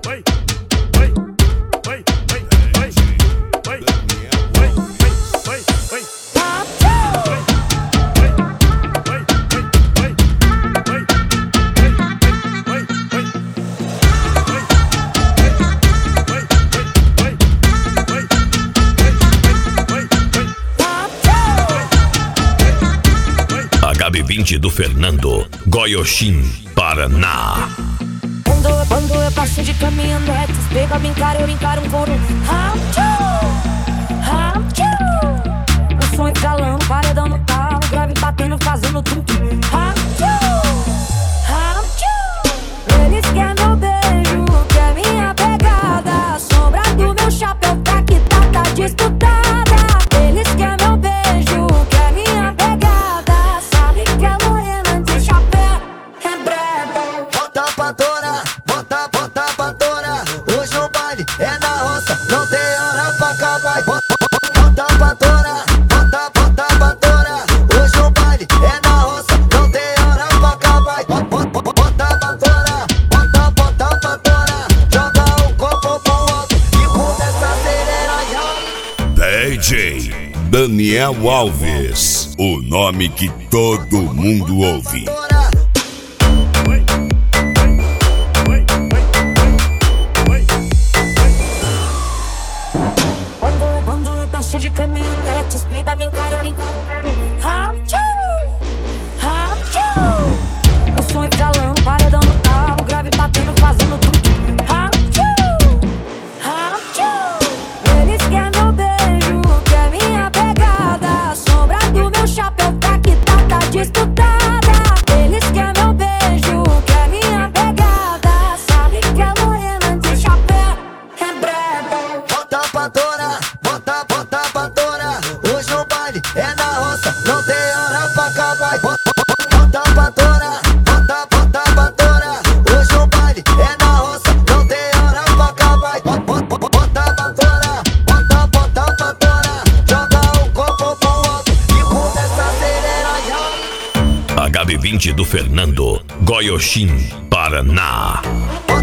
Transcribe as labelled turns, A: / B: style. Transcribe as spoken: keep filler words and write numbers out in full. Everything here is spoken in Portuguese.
A: H B vinte do Fernando, Goiôxim, Paraná.
B: Quando, quando eu passo de caminhonete, pega, me encara, eu encaro um coro. O som estralando, paredão no talo, grave batendo, fazendo tum-tum. Eles querem meu beijo, quer minha pegada. A sombra do meu chapéu tá que tá, tá disputada. Eles querem meu beijo, quer minha pegada. Sabe que é morena de chapéu, é brega.
C: Bota pra torar, bota, bota pra torar. Hoje o baile é na roça, não tem hora pra acabar. Bota pra torar, bota, bota pra torar. Hoje o baile é na roça, não tem hora pra acabar. Bota pra torar, bota, bota pra torar. Joga o copo pro alto e começa a acelerar.
D: D J Daniel Alves, o nome que todo mundo ouve.
B: Quando, quando eu passo de caminhonete, espida, me encara, me encara. O som estralando, paredão no talo, grave batendo, fazendo tudo. Eles querem meu beijo, quer minha pegada. A sombra do meu chapéu tá que tá, tá disputada. Eles querem meu beijo, quer minha pegada. Sabe que é morena de chapéu, é brega.
C: Bota pra torar, bota, bota pra torar. Hoje o baile é na roça, não tem hora pra acabar. Bota pra torar, bota, bota pra torar. Hoje o baile é na roça, não tem hora pra acabar. Bota pra torar, bota, bota pra torar. Joga o copo pro alto e começa a acelerar.
A: H B vinte do Fernando, Goiôxim, Paraná.